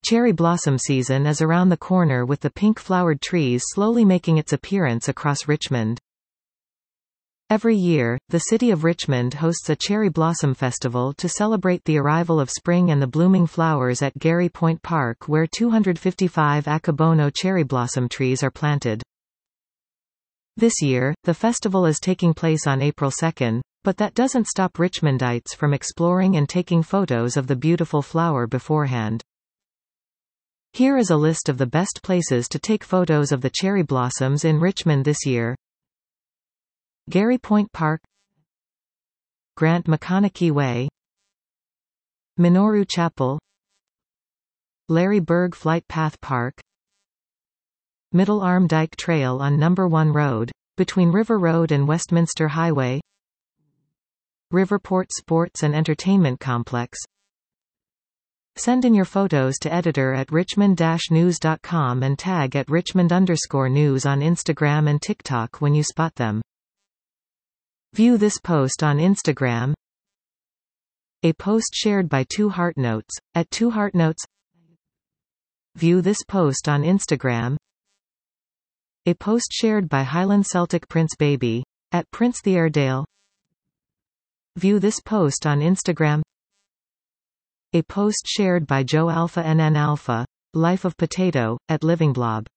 Cherry blossom season is around the corner, with the pink-flowered trees slowly making its appearance across Richmond. Every year, the city of Richmond hosts a cherry blossom festival to celebrate the arrival of spring and the blooming flowers at Gary Point Park, where 255 Akebono cherry blossom trees are planted. This year, the festival is taking place on April 2, but that doesn't stop Richmondites from exploring and taking photos of the beautiful flower beforehand. Here is a list of the best places to take photos of the cherry blossoms in Richmond this year. Gary Point Park, Grant McConaughey Way, Minoru Chapel, Larry Berg Flight Path Park, Middle Arm Dyke Trail on No. 1 Road, between River Road and Westminster Highway, Riverport Sports and Entertainment Complex. Send in your photos to editor@richmond-news.com and tag @Richmond_news on Instagram and TikTok when you spot them. View this post on Instagram. A post shared by 2 Heartnotes, @2 Heartnotes. View this post on Instagram. A post shared by Highland Celtic Prince Baby, @Prince the Airedale. View this post on Instagram. A post shared by Joe Alpha NN Alpha, Life of Potato, @LivingBlob.